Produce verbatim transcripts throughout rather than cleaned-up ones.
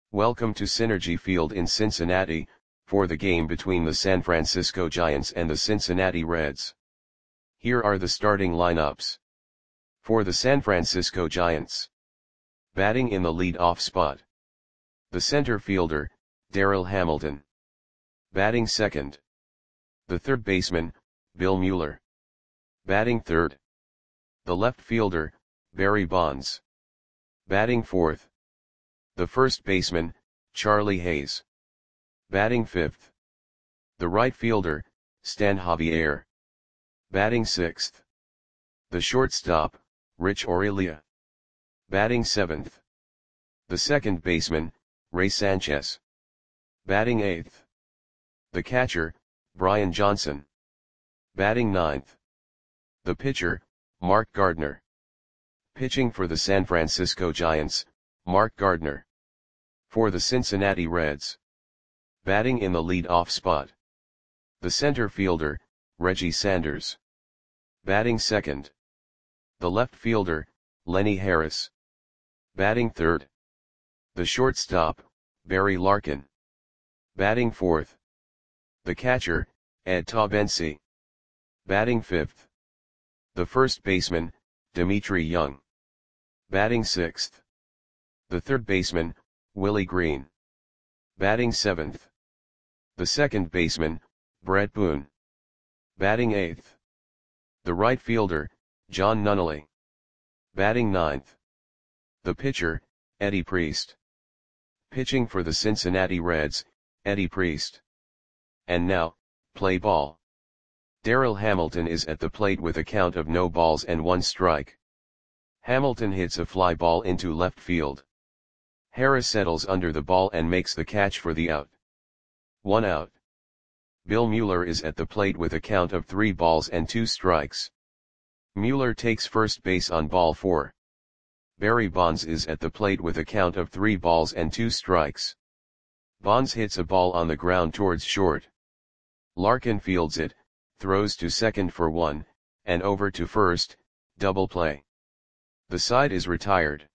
Welcome to Synergy Field in Cincinnati, for the game between the San Francisco Giants and the Cincinnati Reds. Here are the starting lineups. For the San Francisco Giants. Batting in the lead-off spot. The center fielder, Darryl Hamilton. Batting second. The third baseman, Bill Mueller. Batting third. The left fielder, Barry Bonds. Batting fourth. The first baseman, Charlie Hayes. Batting fifth. The right fielder, Stan Javier. Batting sixth. The shortstop, Rich Aurelia. Batting seventh. The second baseman, Ray Sanchez. Batting eighth. The catcher, Brian Johnson. Batting ninth. The pitcher, Mark Gardner. Pitching for the San Francisco Giants, Mark Gardner. For the Cincinnati Reds. Batting in the lead-off spot. The center fielder, Reggie Sanders. Batting second. The left fielder, Lenny Harris. Batting third. The shortstop, Barry Larkin. Batting fourth. The catcher, Ed Taubensee. Batting fifth. The first baseman, Dmitri Young. Batting sixth. The third baseman, Willie Green. Batting seventh. The second baseman, Brett Boone. Batting eighth. The right fielder, John Nunnally. Batting ninth. The pitcher, Eddie Priest. Pitching for the Cincinnati Reds, Eddie Priest. And now, play ball. Darryl Hamilton is at the plate with a count of no balls and one strike. Hamilton hits a fly ball into left field. Harris settles under the ball and makes the catch for the out. One out. Bill Mueller is at the plate with a count of three balls and two strikes. Mueller takes first base on ball four. Barry Bonds is at the plate with a count of three balls and two strikes. Bonds hits a ball on the ground towards short. Larkin fields it, throws to second for one, and over to first, double play. The side is retired.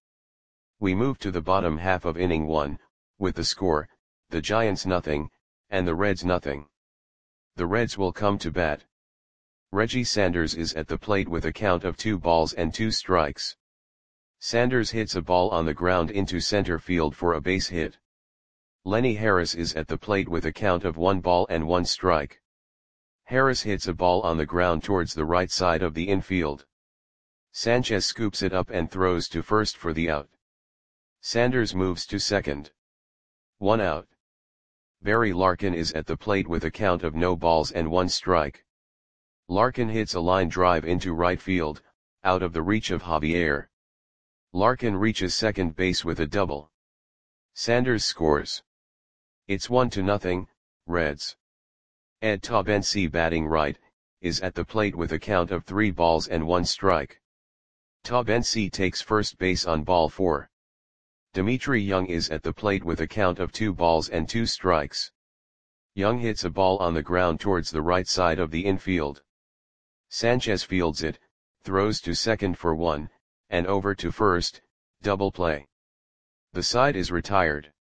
We move to the bottom half of inning one, with the score, the Giants nothing, and the Reds nothing. The Reds will come to bat. Reggie Sanders is at the plate with a count of two balls and two strikes. Sanders hits a ball on the ground into center field for a base hit. Lenny Harris is at the plate with a count of one ball and one strike. Harris hits a ball on the ground towards the right side of the infield. Sanchez scoops it up and throws to first for the out. Sanders moves to second. One out. Barry Larkin is at the plate with a count of no balls and one strike. Larkin hits a line drive into right field, out of the reach of Javier. Larkin reaches second base with a double. Sanders scores. It's one to nothing, Reds. Ed Taubensee, batting right, is at the plate with a count of three balls and one strike. Taubensee takes first base on ball four. Dmitri Young is at the plate with a count of two balls and two strikes. Young hits a ball on the ground towards the right side of the infield. Sanchez fields it, throws to second for one, and over to first, double play. The side is retired.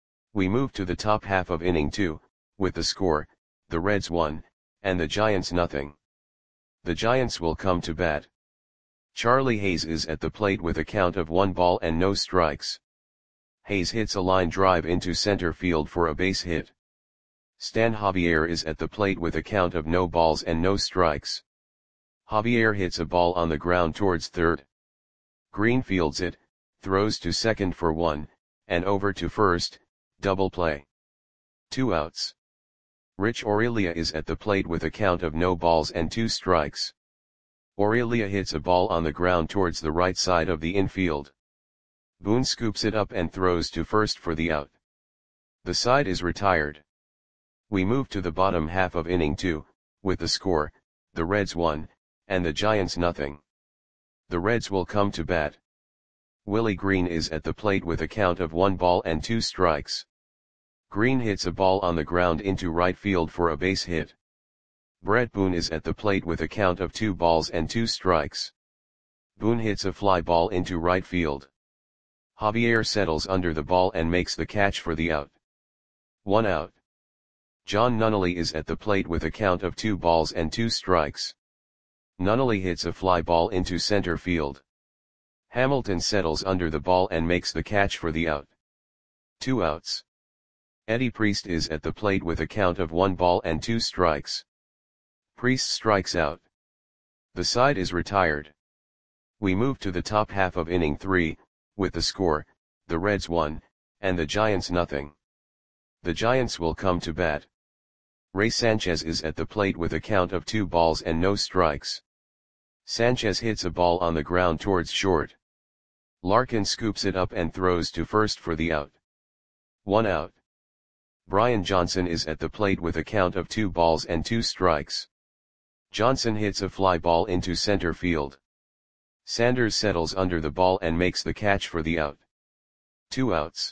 We move to the top half of inning two, with the score, the Reds one, and the Giants nothing. The Giants will come to bat. Charlie Hayes is at the plate with a count of one ball and no strikes. Hayes hits a line drive into center field for a base hit. Stan Javier is at the plate with a count of no balls and no strikes. Javier hits a ball on the ground towards third. Green fields it, throws to second for one, and over to first, double play. Two outs. Rich Aurelia is at the plate with a count of no balls and two strikes. Aurelia hits a ball on the ground towards the right side of the infield. Boone scoops it up and throws to first for the out. The side is retired. We move to the bottom half of inning two, with the score, the Reds one, and the Giants nothing. The Reds will come to bat. Willie Green is at the plate with a count of one ball and two strikes. Green hits a ball on the ground into right field for a base hit. Brett Boone is at the plate with a count of two balls and two strikes. Boone hits a fly ball into right field. Javier settles under the ball and makes the catch for the out. One out. John Nunnally is at the plate with a count of two balls and two strikes. Nunnally hits a fly ball into center field. Hamilton settles under the ball and makes the catch for the out. Two outs. Eddie Priest is at the plate with a count of one ball and two strikes. Priest strikes out. The side is retired. We move to the top half of inning three, with the score, the Reds one, and the Giants nothing. The Giants will come to bat. Ray Sanchez is at the plate with a count of two balls and no strikes. Sanchez hits a ball on the ground towards short. Larkin scoops it up and throws to first for the out. One out. Brian Johnson is at the plate with a count of two balls and two strikes. Johnson hits a fly ball into center field. Sanders settles under the ball and makes the catch for the out. Two outs.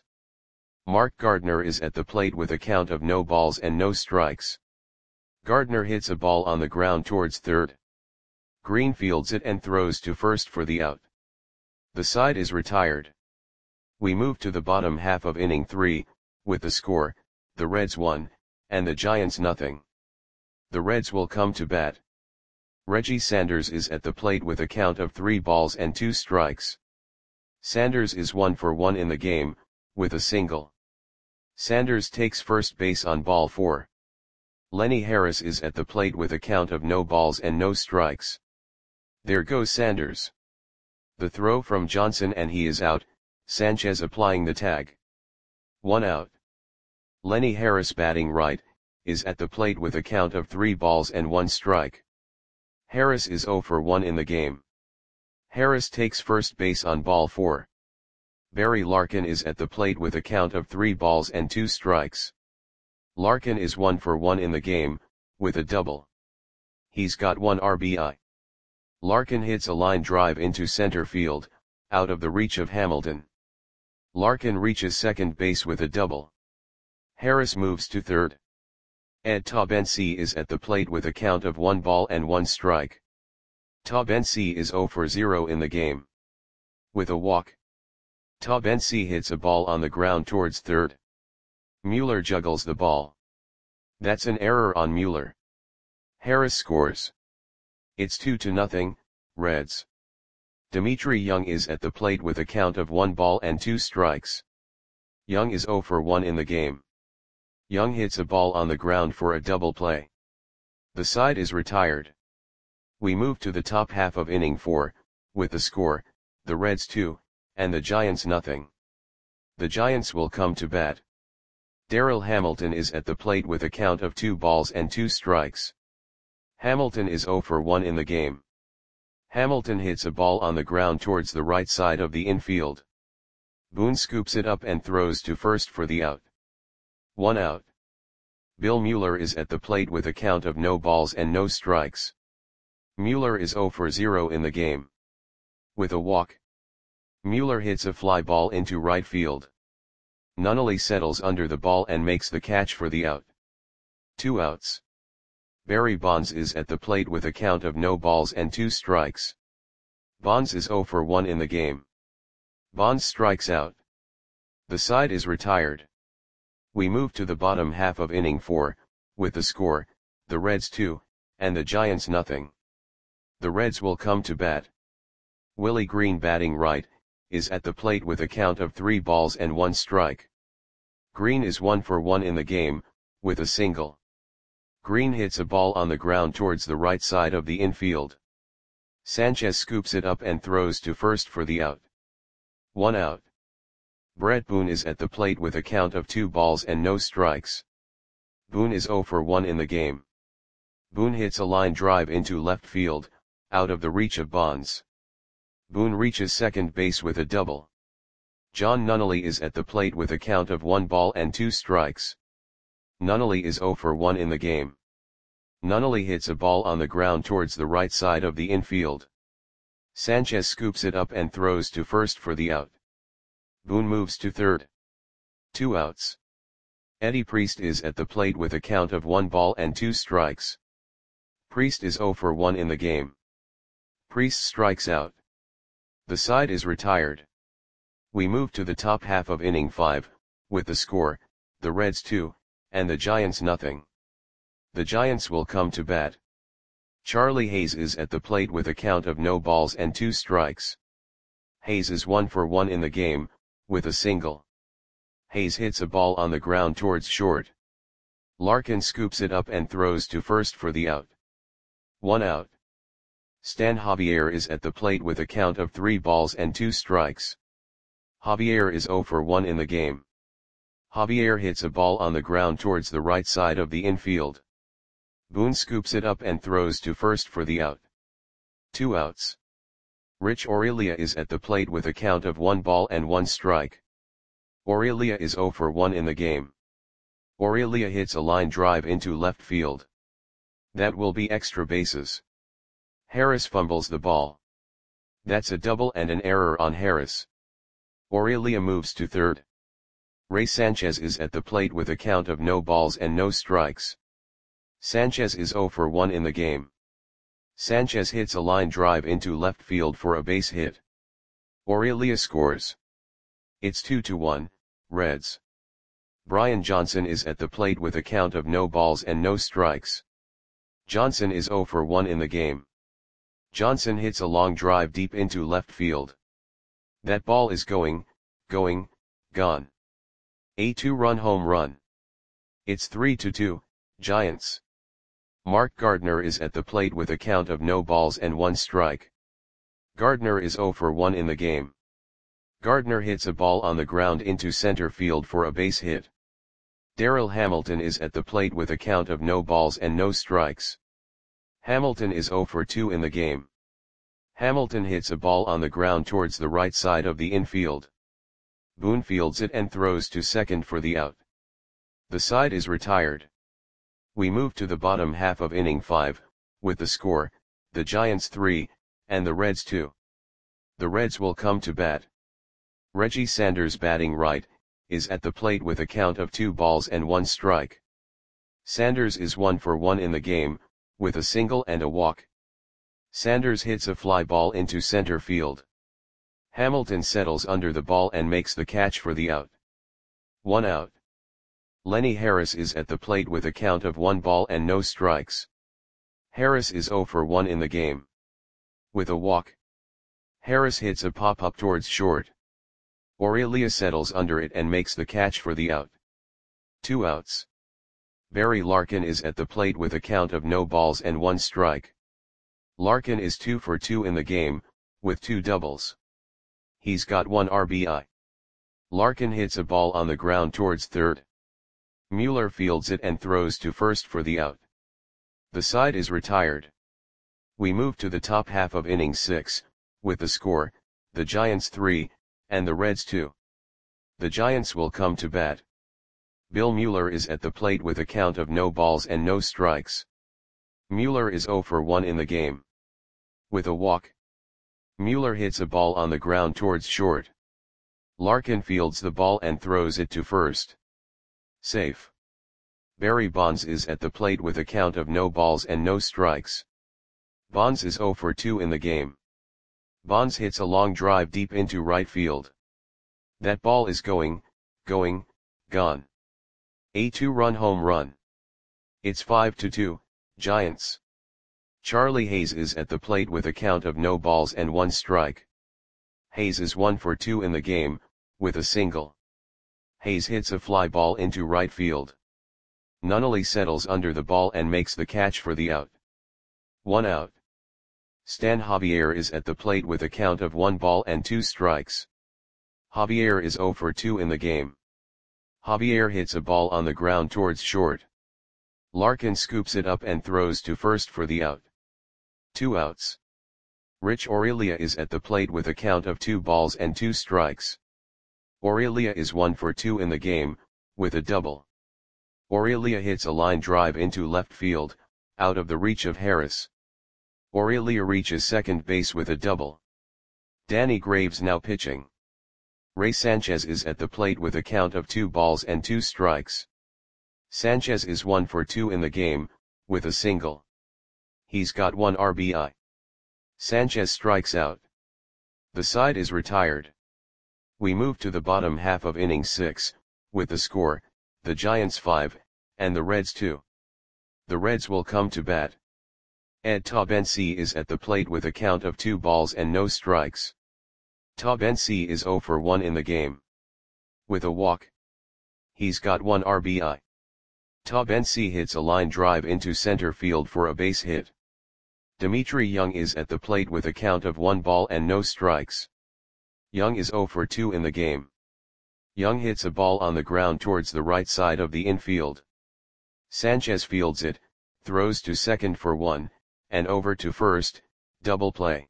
Mark Gardner is at the plate with a count of no balls and no strikes. Gardner hits a ball on the ground towards third. Green fields it and throws to first for the out. The side is retired. We move to the bottom half of inning three, with the score, the Reds one, and the Giants nothing. The Reds will come to bat. Reggie Sanders is at the plate with a count of three balls and two strikes. Sanders is one for one in the game, with a single. Sanders takes first base on ball four. Lenny Harris is at the plate with a count of no balls and no strikes. There goes Sanders. The throw from Johnson and he is out, Sanchez applying the tag. One out. Lenny Harris batting right, is at the plate with a count of three balls and one strike. Harris is zero for one in the game. Harris takes first base on ball four. Barry Larkin is at the plate with a count of three balls and two strikes. Larkin is one for one in the game, with a double. He's got one R B I. Larkin hits a line drive into center field, out of the reach of Hamilton. Larkin reaches second base with a double. Harris moves to third. Ed Taubensee is at the plate with a count of one ball and one strike. Taubensee is zero for zero in the game. With a walk. Taubensee hits a ball on the ground towards third. Mueller juggles the ball. That's an error on Mueller. Harris scores. It's two to nothing, Reds. Dimitri Young is at the plate with a count of one ball and two strikes. Young is zero for one in the game. Young hits a ball on the ground for a double play. The side is retired. We move to the top half of inning four, with the score, the Reds two, and the Giants nothing. The Giants will come to bat. Darryl Hamilton is at the plate with a count of two balls and two strikes. Hamilton is zero for one in the game. Hamilton hits a ball on the ground towards the right side of the infield. Boone scoops it up and throws to first for the out. One out. Bill Mueller is at the plate with a count of no balls and no strikes. Mueller is zero for zero in the game. With a walk. Mueller hits a fly ball into right field. Nunnally settles under the ball and makes the catch for the out. Two outs. Barry Bonds is at the plate with a count of no balls and two strikes. Bonds is zero for one in the game. Bonds strikes out. The side is retired. We move to the bottom half of inning four, with the score, the Reds two, and the Giants nothing. The Reds will come to bat. Willie Green batting right, is at the plate with a count of three balls and one strike. Green is one for one in the game, with a single. Green hits a ball on the ground towards the right side of the infield. Sanchez scoops it up and throws to first for the out. One out. Brett Boone is at the plate with a count of two balls and no strikes. Boone is zero for one in the game. Boone hits a line drive into left field, out of the reach of Bonds. Boone reaches second base with a double. John Nunnally is at the plate with a count of one ball and two strikes. Nunnally is zero for one in the game. Nunnally hits a ball on the ground towards the right side of the infield. Sanchez scoops it up and throws to first for the out. Boone moves to third. Two outs. Eddie Priest is at the plate with a count of one ball and two strikes. Priest is zero for one in the game. Priest strikes out. The side is retired. We move to the top half of inning five, with the score, the Reds two, and the Giants nothing. The Giants will come to bat. Charlie Hayes is at the plate with a count of no balls and two strikes. Hayes is one for one in the game, with a single. Hayes hits a ball on the ground towards short. Larkin scoops it up and throws to first for the out. One out. Stan Javier is at the plate with a count of three balls and two strikes. Javier is zero for one in the game. Javier hits a ball on the ground towards the right side of the infield. Boone scoops it up and throws to first for the out. Two outs. Rich Aurelia is at the plate with a count of one ball and one strike. Aurelia is zero for one in the game. Aurelia hits a line drive into left field. That will be extra bases. Harris fumbles the ball. That's a double and an error on Harris. Aurelia moves to third. Ray Sanchez is at the plate with a count of no balls and no strikes. Sanchez is zero for one in the game. Sanchez hits a line drive into left field for a base hit. Aurelia scores. It's two to one, Reds. Brian Johnson is at the plate with a count of no balls and no strikes. Johnson is zero for one in the game. Johnson hits a long drive deep into left field. That ball is going, going, gone. A two-run home run. It's three to two, Giants. Mark Gardner is at the plate with a count of no balls and one strike. Gardner is zero for one in the game. Gardner hits a ball on the ground into center field for a base hit. Darryl Hamilton is at the plate with a count of no balls and no strikes. Hamilton is zero for two in the game. Hamilton hits a ball on the ground towards the right side of the infield. Boone fields it and throws to second for the out. The side is retired. We move to the bottom half of inning five, with the score, the Giants three, and the Reds two. The Reds will come to bat. Reggie Sanders, batting right, is at the plate with a count of two balls and one strike. Sanders is one for one in the game, with a single and a walk. Sanders hits a fly ball into center field. Hamilton settles under the ball and makes the catch for the out. One out. Lenny Harris is at the plate with a count of one ball and no strikes. Harris is zero for one in the game. With a walk. Harris hits a pop-up towards short. Aurelia settles under it and makes the catch for the out. Two outs. Barry Larkin is at the plate with a count of no balls and one strike. Larkin is two for two in the game, with two doubles. He's got one R B I. Larkin hits a ball on the ground towards third. Mueller fields it and throws to first for the out. The side is retired. We move to the top half of inning six, with the score, the Giants three, and the Reds two. The Giants will come to bat. Bill Mueller is at the plate with a count of no balls and no strikes. Mueller is zero for one in the game. With a walk. Mueller hits a ball on the ground towards short. Larkin fields the ball and throws it to first. Safe. Barry Bonds is at the plate with a count of no balls and no strikes. Bonds is zero for two in the game. Bonds hits a long drive deep into right field. That ball is going, going, gone. A two-run home run. It's five to two, Giants. Charlie Hayes is at the plate with a count of no balls and one strike. Hayes is one for two in the game, with a single. Hayes hits a fly ball into right field. Nunnally settles under the ball and makes the catch for the out. One out. Stan Javier is at the plate with a count of one ball and two strikes. Javier is zero for two in the game. Javier hits a ball on the ground towards short. Larkin scoops it up and throws to first for the out. Two outs. Rich Aurelia is at the plate with a count of two balls and two strikes. Aurelia is one for two in the game, with a double. Aurelia hits a line drive into left field, out of the reach of Harris. Aurelia reaches second base with a double. Danny Graves now pitching. Ray Sanchez is at the plate with a count of two balls and two strikes. Sanchez is one for two in the game, with a single. He's got one R B I. Sanchez strikes out. The side is retired. We move to the bottom half of inning six, with the score, the Giants five, and the Reds two. The Reds will come to bat. Ed Taubensee is at the plate with a count of two balls and no strikes. Taubensee is zero for one in the game. With a walk. He's got one R B I. Taubensee hits a line drive into center field for a base hit. Dimitri Young is at the plate with a count of one ball and no strikes. Young is zero for two in the game. Young hits a ball on the ground towards the right side of the infield. Sanchez fields it, throws to second for one, and over to first, double play.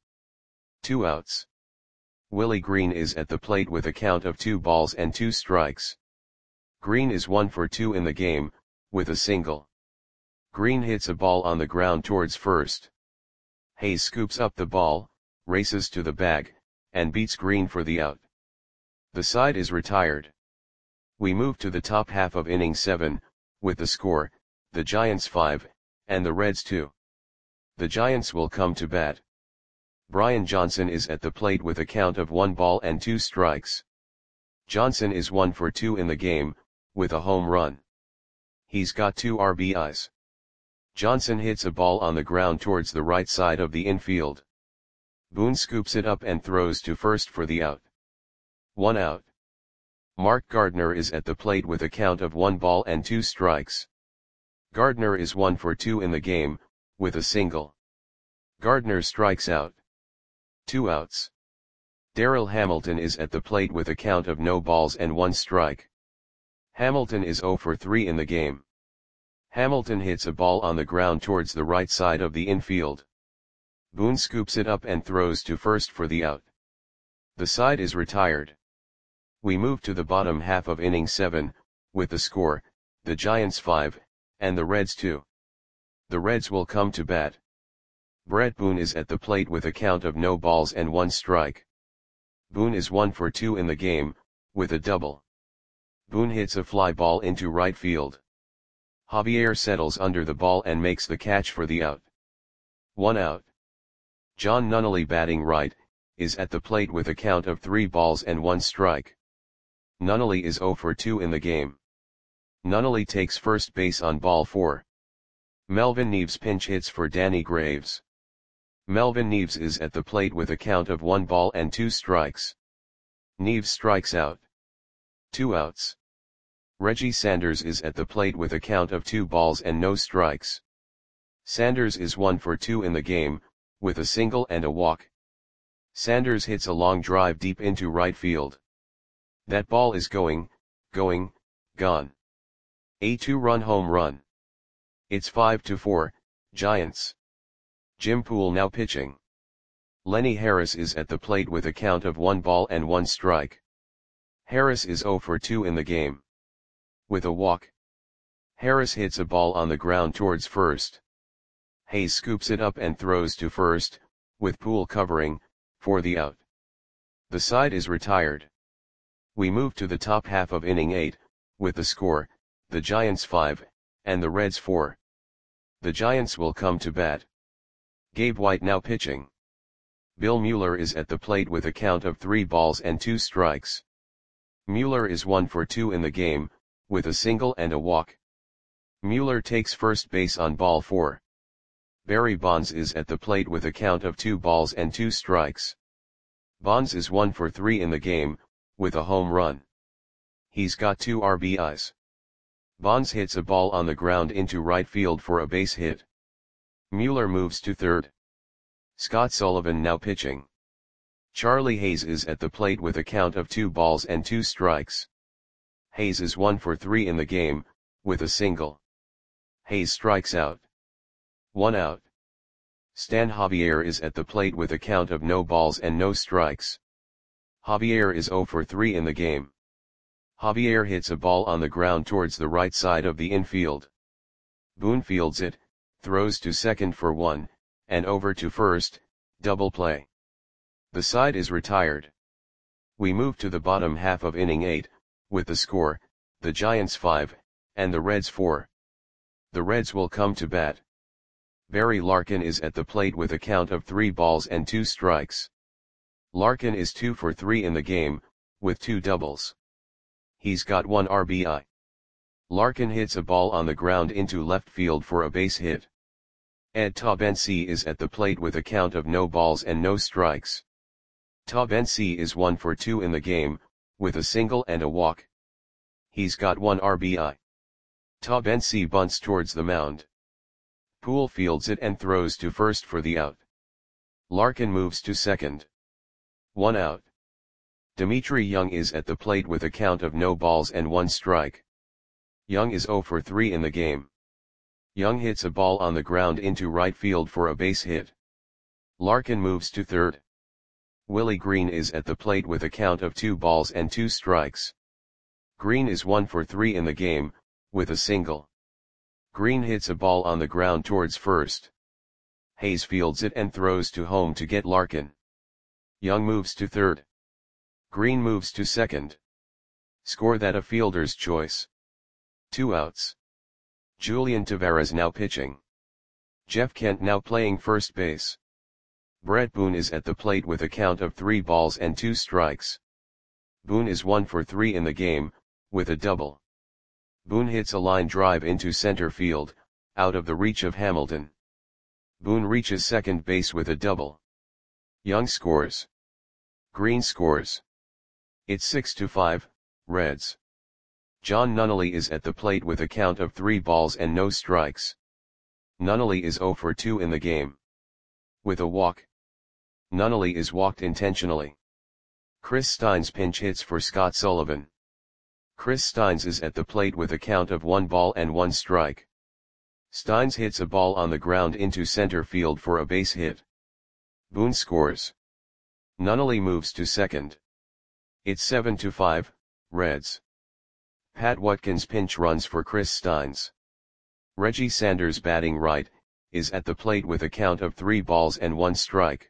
Two outs. Willie Green is at the plate with a count of two balls and two strikes. Green is one for two in the game, with a single. Green hits a ball on the ground towards first. Hayes scoops up the ball, races to the bag, and beats Green for the out. The side is retired. We move to the top half of inning seven, with the score, the Giants five, and the Reds two. The Giants will come to bat. Brian Johnson is at the plate with a count of one ball and two strikes. Johnson is one for two in the game, with a home run. He's got two R B Is. Johnson hits a ball on the ground towards the right side of the infield. Boone scoops it up and throws to first for the out. One out. Mark Gardner is at the plate with a count of one ball and two strikes. Gardner is one for two in the game, with a single. Gardner strikes out. Two outs. Darryl Hamilton is at the plate with a count of no balls and one strike. Hamilton is zero for three in the game. Hamilton hits a ball on the ground towards the right side of the infield. Boone scoops it up and throws to first for the out. The side is retired. We move to the bottom half of inning seven, with the score, the Giants five, and the Reds two. The Reds will come to bat. Brett Boone is at the plate with a count of no balls and one strike. Boone is one for two in the game, with a double. Boone hits a fly ball into right field. Javier settles under the ball and makes the catch for the out. One out. John Nunnally, batting right, is at the plate with a count of three balls and one strike. Nunnally is zero for two in the game. Nunnally takes first base on ball four. Melvin Neves pinch hits for Danny Graves. Melvin Neves is at the plate with a count of one ball and two strikes. Neves strikes out. Two outs. Reggie Sanders is at the plate with a count of two balls and no strikes. Sanders is one for two in the game, with a single and a walk. Sanders hits a long drive deep into right field. That ball is going, going, gone. A two-run home run. It's five to four, Giants. Jim Poole now pitching. Lenny Harris is at the plate with a count of one ball and one strike. Harris is zero for two in the game. With a walk. Harris hits a ball on the ground towards first. Hayes scoops it up and throws to first, with Poole covering, for the out. The side is retired. We move to the top half of inning eight, with the score, the Giants five, and the Reds four. The Giants will come to bat. Gabe White now pitching. Bill Mueller is at the plate with a count of three balls and two strikes. Mueller is one for two in the game, with a single and a walk. Mueller takes first base on ball four. Barry Bonds is at the plate with a count of two balls and two strikes. Bonds is one for three in the game, with a home run. He's got two R B Is. Bonds hits a ball on the ground into right field for a base hit. Mueller moves to third. Scott Sullivan now pitching. Charlie Hayes is at the plate with a count of two balls and two strikes. Hayes is one for three in the game, with a single. Hayes strikes out. One out. Stan Javier is at the plate with a count of no balls and no strikes. Javier is zero for three in the game. Javier hits a ball on the ground towards the right side of the infield. Boone fields it, throws to second for one, and over to first, double play. The side is retired. We move to the bottom half of inning eight, with the score, the Giants five, and the Reds four. The Reds will come to bat. Barry Larkin is at the plate with a count of three balls and two strikes. Larkin is two for three in the game, with two doubles. He's got one R B I. Larkin hits a ball on the ground into left field for a base hit. Ed Taubensee is at the plate with a count of no balls and no strikes. Taubensee is one for two in the game, with a single and a walk. He's got one R B I. Taubensee bunts towards the mound. Poole fields it and throws to first for the out. Larkin moves to second. One out. Dimitri Young is at the plate with a count of no balls and one strike. Young is zero for three in the game. Young hits a ball on the ground into right field for a base hit. Larkin moves to third. Willie Green is at the plate with a count of two balls and two strikes. Green is one for three in the game, with a single. Green hits a ball on the ground towards first. Hayes fields it and throws to home to get Larkin. Young moves to third. Green moves to second. Score that a fielder's choice. Two outs. Julian Tavares now pitching. Jeff Kent now playing first base. Brett Boone is at the plate with a count of three balls and two strikes. Boone is one for three in the game, with a double. Boone hits a line drive into center field, out of the reach of Hamilton. Boone reaches second base with a double. Young scores. Green scores. It's six to five, Reds. John Nunnally is at the plate with a count of three balls and no strikes. Nunnally is zero for two in the game. With a walk. Nunnally is walked intentionally. Chris Steins pinch hits for Scott Sullivan. Chris Steins is at the plate with a count of one ball and one strike. Steins hits a ball on the ground into center field for a base hit. Boone scores. Nunnally moves to second. It's seven to five, Reds. Pat Watkins pinch runs for Chris Steins. Reggie Sanders batting right, is at the plate with a count of three balls and one strike.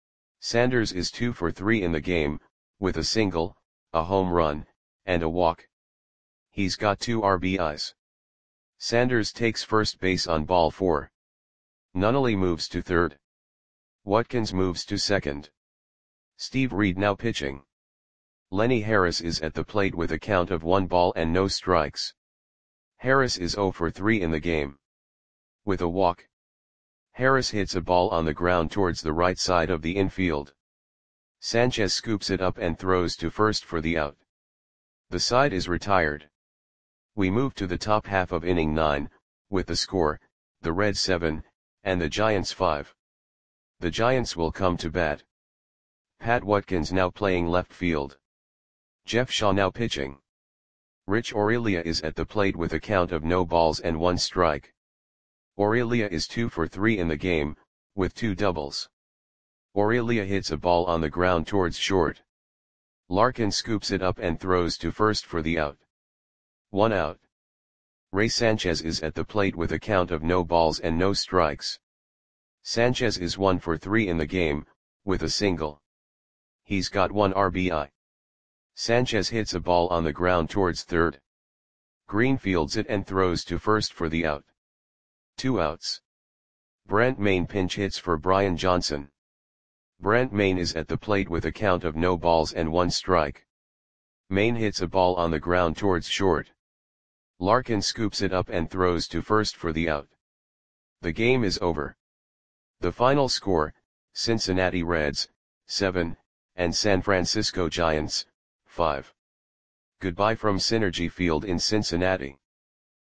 Sanders is two for three in the game, with a single, a home run, and a walk. He's got two R B Is. Sanders takes first base on ball four. Nunnally moves to third. Watkins moves to second. Steve Reed now pitching. Lenny Harris is at the plate with a count of one ball and no strikes. Harris is zero for three in the game. With a walk. Harris hits a ball on the ground towards the right side of the infield. Sanchez scoops it up and throws to first for the out. The side is retired. We move to the top half of inning nine, with the score, the Reds seven, and the Giants five. The Giants will come to bat. Pat Watkins now playing left field. Jeff Shaw now pitching. Rich Aurelia is at the plate with a count of no balls and one strike. Aurelia is two for three in the game, with two doubles. Aurelia hits a ball on the ground towards short. Larkin scoops it up and throws to first for the out. One out. Ray Sanchez is at the plate with a count of no balls and no strikes. Sanchez is one for three in the game, with a single. He's got one R B I. Sanchez hits a ball on the ground towards third. Green fields it and throws to first for the out. Two outs. Brent Maine pinch hits for Brian Johnson. Brent Maine is at the plate with a count of no balls and one strike. Maine hits a ball on the ground towards short. Larkin scoops it up and throws to first for the out. The game is over. The final score, Cincinnati Reds, seven, and San Francisco Giants, five. Goodbye from Synergy Field in Cincinnati.